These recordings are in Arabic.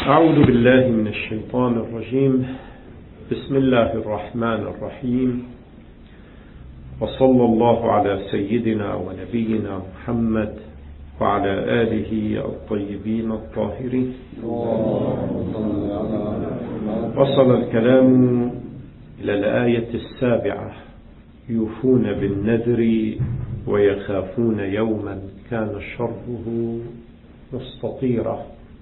أعوذ بالله من الشيطان الرجيم. بسم الله الرحمن الرحيم، وصلى الله على سيدنا ونبينا محمد وعلى آله الطيبين الطاهرين. وصل الكلام إلى الآية 7: يوفون بالنذر ويخافون يوما كان شره مستطيرا.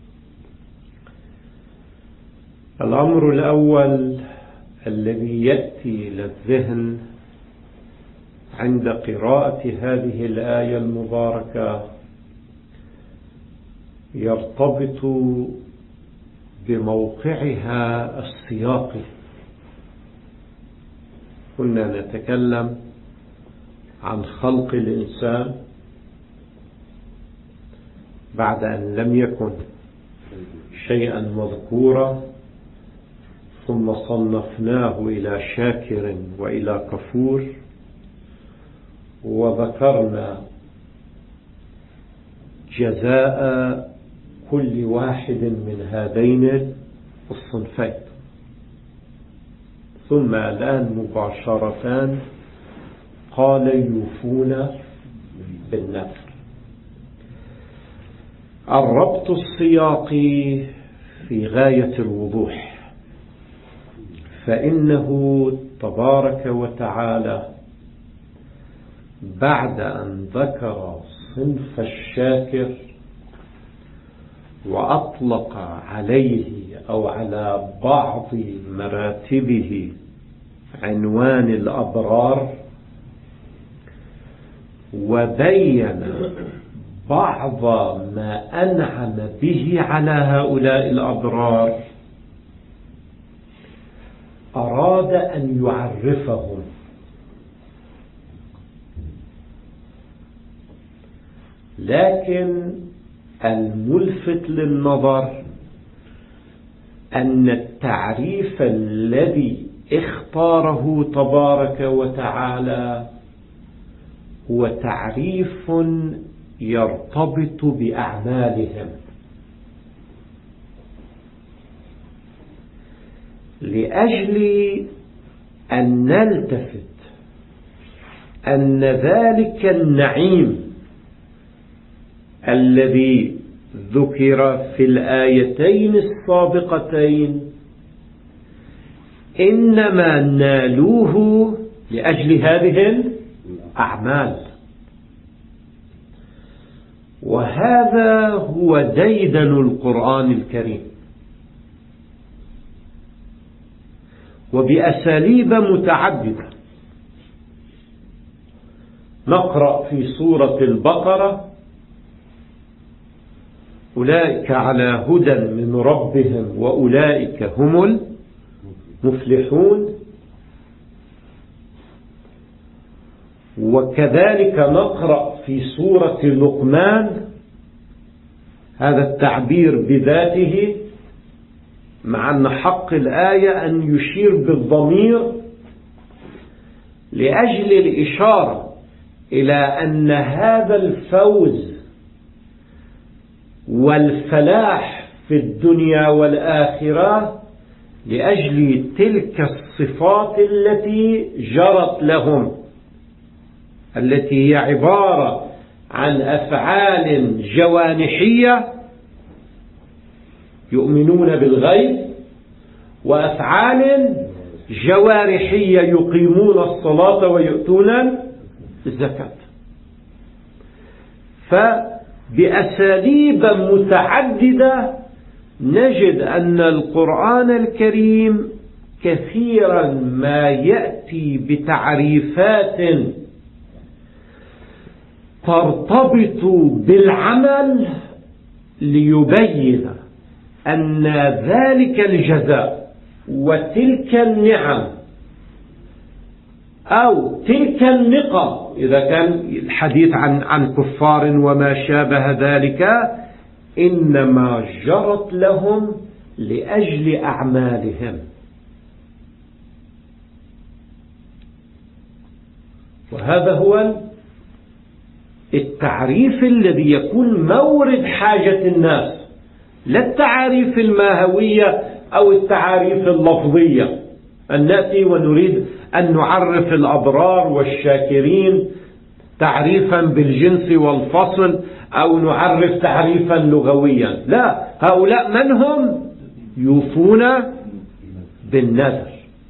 الأمر الأول الذي يأتي إلى الذهن عند قراءة هذه الآية المباركة يرتبط بموقعها السياقي. كنا نتكلم عن خلق الإنسان بعد أن لم يكن شيئا مذكورا، ثم صنفناه إلى شاكر وإلى كفور، وذكرنا جزاء كل واحد من هذين الصنفين. ثم الآن مباشرة قال يوفون بالنذر. الربط السياقي في غاية الوضوح، فإنه تبارك وتعالى بعد أن ذكر صنف الشاكر وأطلق عليه أو على بعض مراتبه عنوان الأبرار، وبين بعض ما أنعم به على هؤلاء الأبرار، أراد أن يعرفهم. لكن الملفت للنظر أن التعريف الذي اختاره تبارك وتعالى هو تعريف يرتبط بأعمالهم، لأجل أن نلتفت أن ذلك النعيم الذي ذكر في الآيتين السابقتين إنما نالوه لأجل هذه الأعمال. وهذا هو ديدن القرآن الكريم، وبأساليب متعددة. نقرأ في سورة البقرة: أولئك على هدى من ربهم وأولئك هم المفلحون. وكذلك نقرأ في سورة لقمان هذا التعبير بذاته، مع أن حق الآية أن يشير بالضمير لأجل الإشارة إلى أن هذا الفوز والفلاح في الدنيا والآخرة لأجل تلك الصفات التي جرت لهم، التي هي عبارة عن أفعال جوانحية يؤمنون بالغيب، وأفعال جوارحية يقيمون الصلاة ويؤتون الزكاة. فبأساليب متعددة نجد أن القرآن الكريم كثيرا ما يأتي بتعريفات ترتبط بالعمل ليبين أن ذلك الجزاء وتلك النعم أو تلك النقم، إذا كان الحديث عن كفار وما شابه ذلك، إنما جرت لهم لأجل أعمالهم. وهذا هو التعريف الذي يكون مورد حاجة الناس لا التعاريف الماهوية أو التعاريف اللفظية أن نأتي ونريد أن نعرف الأبرار والشاكرين تعريفا بالجنس والفصل أو نعرف تعريفا لغويا. لا، هؤلاء من هم؟ يوفون بالنذر،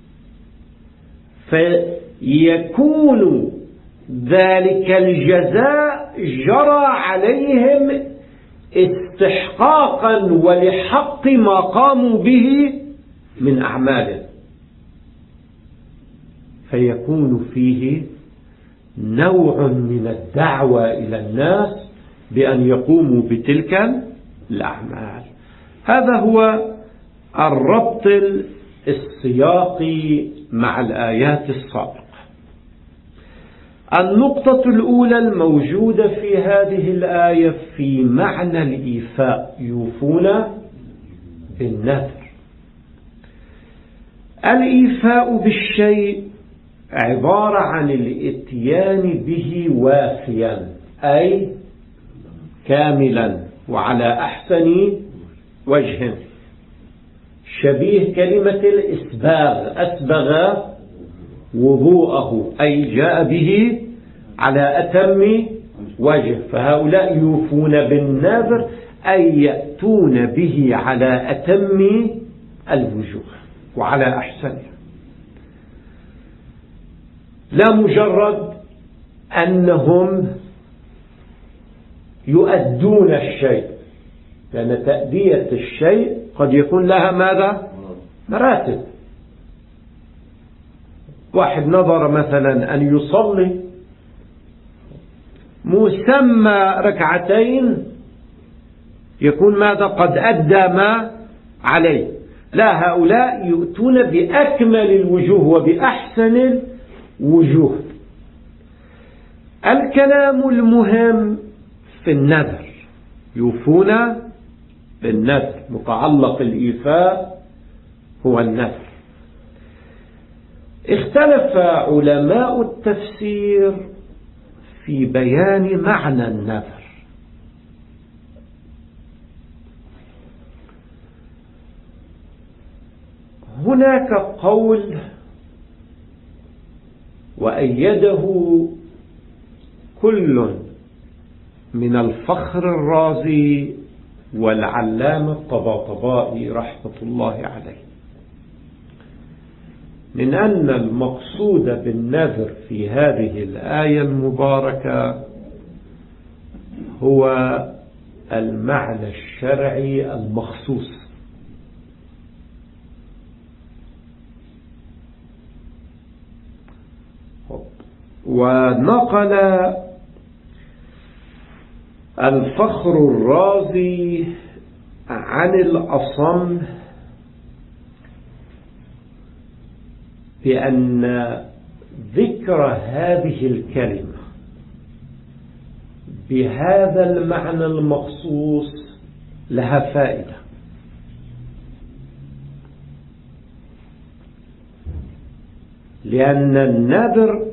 فيكون ذلك الجزاء جرى عليهم استحقاقا ولحق ما قاموا به من أعمال، فيكون فيه نوع من الدعوة إلى الناس بأن يقوموا بتلك الأعمال. هذا هو الربط السياقي مع الآيات السابقة. النقطة الأولى الموجودة في هذه الآية في معنى الإيفاء، يوفون بالنذر. الإيفاء بالشيء عبارة عن الاتيان به وافيا، أي كاملا وعلى أحسن وجه، شبيه كلمة الإسباغ، أسبغ وضوءه، أي جاء به على أتم وجه. فهؤلاء يوفون بالنذر أي يأتون به على أتم الوجوه وعلى أحسنه، لا مجرد أنهم يؤدون الشيء، لأن تأدية الشيء قد يكون لها ماذا؟ مراتب. واحد نظر مثلا أن يصلي مسمى ركعتين يكون ماذا؟ قد أدى ما عليه. لا، هؤلاء يؤتون بأكمل الوجوه وبأحسن الوجوه. الكلام المهم في النذر، يوفون بالنذر، متعلق الإيفاء هو النذر. اختلف علماء التفسير في بيان معنى النذر. هناك قول وأيده كل من الفخر الرازي والعلامة الطباطبائي رحمة الله عليه، من أن المقصود بالنذر في هذه الآية المباركة هو المعنى الشرعي المخصوص. ونقل الفخر الرازي عن الأصم بأن ذكر هذه الكلمة بهذا المعنى المخصوص لها فائدة، لأن النذر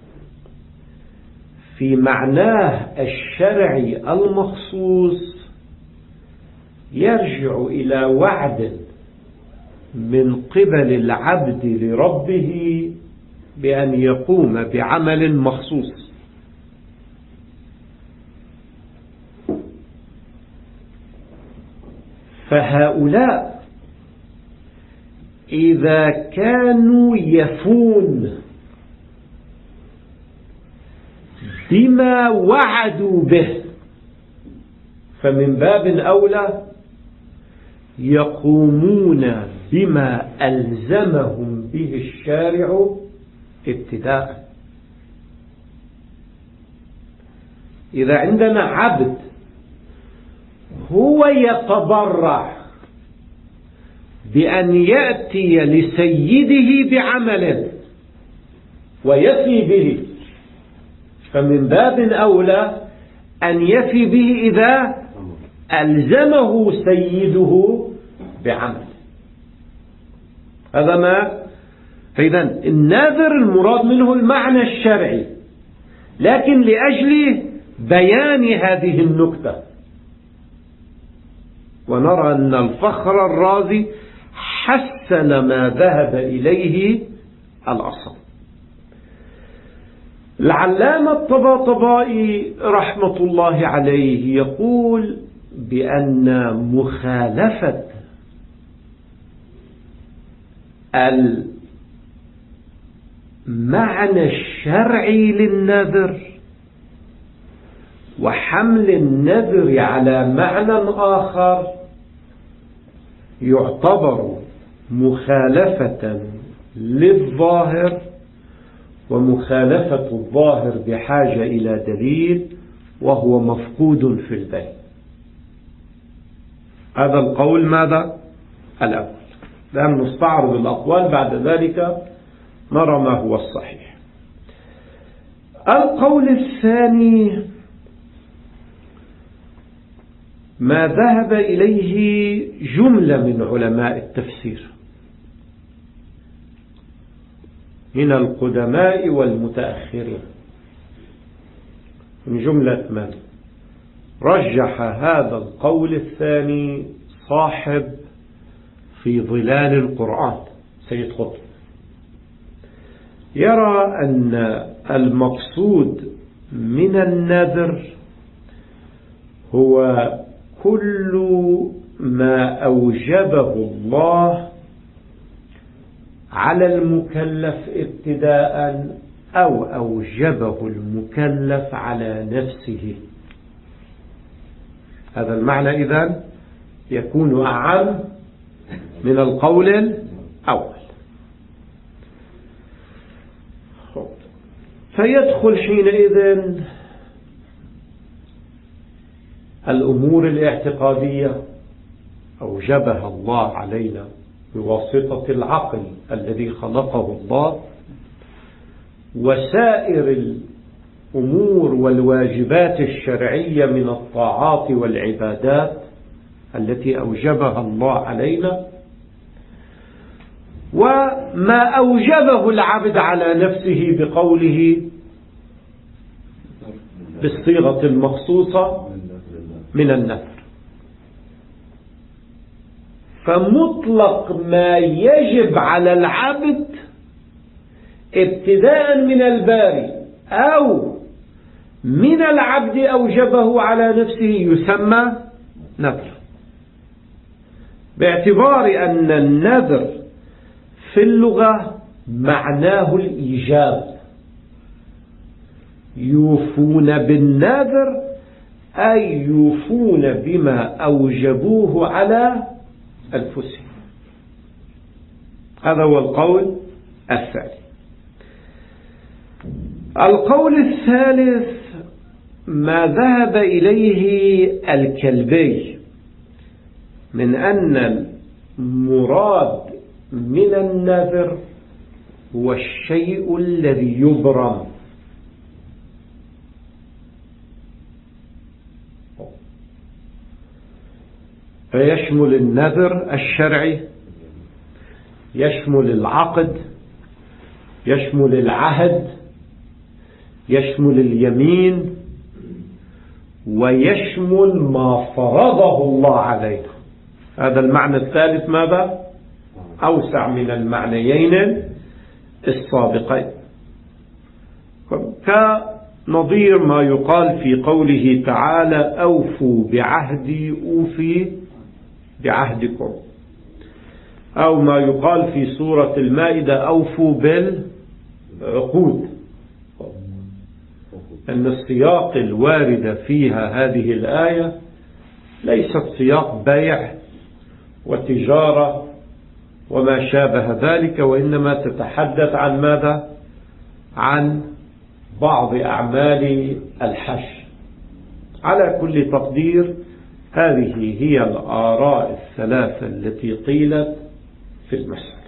في معناه الشرعي المخصوص يرجع إلى وعد من قبل العبد لربه بأن يقوم بعمل مخصوص. فهؤلاء إذا كانوا يفون بما وعدوا به فمن باب أولى يقومون بما ألزمهم به الشارع ابتداء. إذا عندنا عبد هو يتضرع بأن يأتي لسيده بعمل ويفي به، فمن باب أولى أن يفي به إذا ألزمه سيده بعمل. هذا ما فإذا النذر المراد منه المعنى الشرعي، لكن لأجل بيان هذه النكتة ونرى أن الفخر الرازي حسن ما ذهب إليه الأصل. العلامة الطباطبائي رحمة الله عليه يقول بأن مخالفة المعنى الشرعي للنذر وحمل النذر على معنى آخر يعتبر مخالفة للظاهر، ومخالفة الظاهر بحاجة إلى دليل وهو مفقود في البين. هذا القول ماذا؟ الأول. لأن نستعرض الأقوال بعد ذلك نرى ما هو الصحيح. القول الثاني ما ذهب إليه جملة من علماء التفسير من القدماء والمتأخرين، من جملة من رجح هذا القول الثاني صاحب في ظلال القرآن سيد قطب، يرى أن المقصود من النذر هو كل ما أوجبه الله على المكلف ابتداء أو أوجبه المكلف على نفسه. هذا المعنى إذن يكون أعم من القول الأول. فيدخل حينئذ الأمور الاعتقادية أوجبها الله علينا بواسطة العقل الذي خلقه الله، وسائر الأمور والواجبات الشرعية من الطاعات والعبادات التي أوجبها الله علينا، وما أوجبه العبد على نفسه بقوله بالصيغة المخصوصة من النذر. فمطلق ما يجب على العبد ابتداء من الباري أو من العبد أوجبه على نفسه يسمى نذر، باعتبار أن النذر في اللغة معناه الإيجاب. يوفون بالنذر أي يوفون بما أوجبوه على أنفسهم. هذا هو القول الثاني. القول الثالث ما ذهب إليه الكلبي من أن المراد من النذر هو الشيء الذي يبرم، فيشمل النذر الشرعي، يشمل العقد، يشمل العهد، يشمل اليمين، ويشمل ما فرضه الله علينا. هذا المعنى الثالث ماذا؟ أوسع من المعنيين السابقين، كنظير ما يقال في قوله تعالى أوفوا بعهدي أوفي بعهدكم، أو ما يقال في سورة المائدة أوفوا بالعقود، أن السياق الوارد فيها هذه الآية ليست سياق بيع وتجارة وما شابه ذلك، وإنما تتحدث عن ماذا؟ عن بعض أعمال الحج. على كل تقدير هذه هي الآراء الثلاثة التي قيلت في المسألة.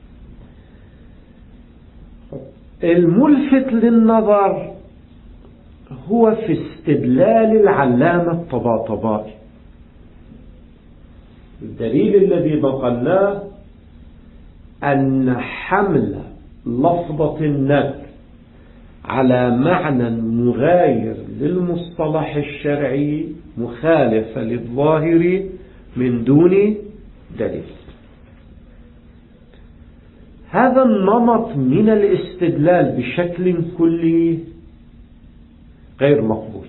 الملفت للنظر هو في استدلال العلامة الطباطبائي. الدليل الذي نقلناه أن حمل لفظة النذر على معنى مغاير للمصطلح الشرعي مخالف للظاهر من دون دليل. هذا النمط من الاستدلال بشكل كلي غير مقبول،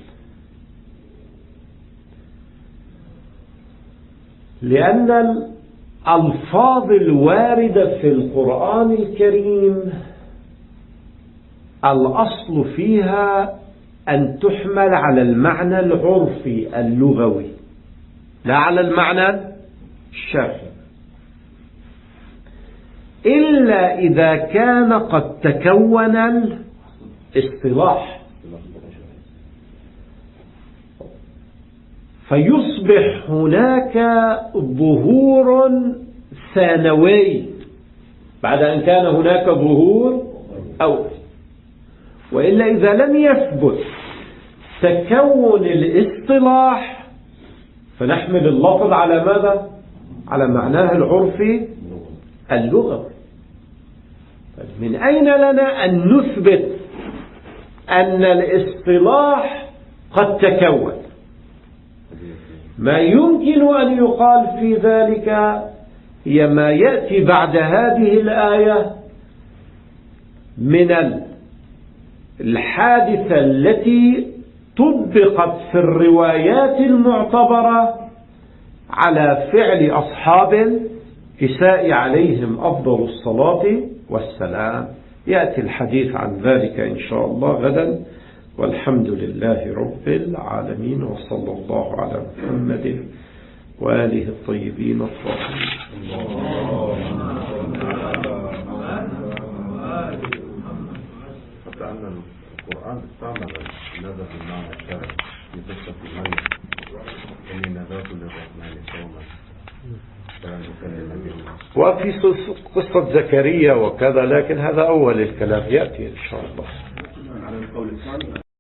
لأن الألفاظ الواردة في القرآن الكريم الأصل فيها أن تحمل على المعنى العرفي اللغوي لا على المعنى الشرعي، إلا إذا كان قد تكون الاصطلاح، فيصبح هناك ظهور ثانوي بعد أن كان هناك ظهور أول. وإلا إذا لم يثبت تكون الاصطلاح فنحمل اللفظ على ماذا؟ على معناه العرفي اللغوي. من أين لنا أن نثبت أن الاصطلاح قد تكون؟ ما يمكن أن يقال في ذلك هي ما يأتي بعد هذه الآية من الحادثة التي طبقت في الروايات المعتبرة على فعل أصحاب الكساء عليهم أفضل الصلاة والسلام. يأتي الحديث عن ذلك إن شاء الله غدا، والحمد لله رب العالمين، وصلى الله على محمد وآله الطيبين الطاهرين. حتى أن القرآن استعمل الندى في المعنى الشرعي في قصة مريم، إني نذرت للرحمن صوما فلن أكلم اليوم، وفي قصة زكريا وكذا، لكن هذا أول الكلام يأتي إن شاء الله.